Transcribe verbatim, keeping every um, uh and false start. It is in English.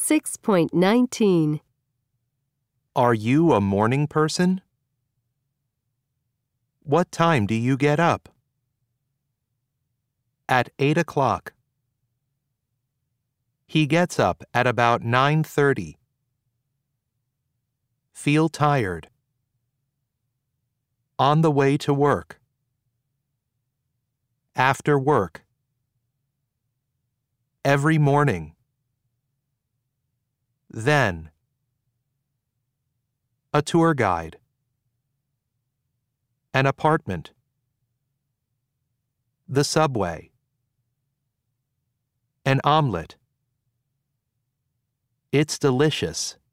six point nineteen. Are you a morning person? What time do you get up? At eight o'clock. He gets up at about nine thirty. Feel tired. On the way to work. After work. Every morning. Then. A tour guide. An apartment. The subway. An omelet. It's delicious.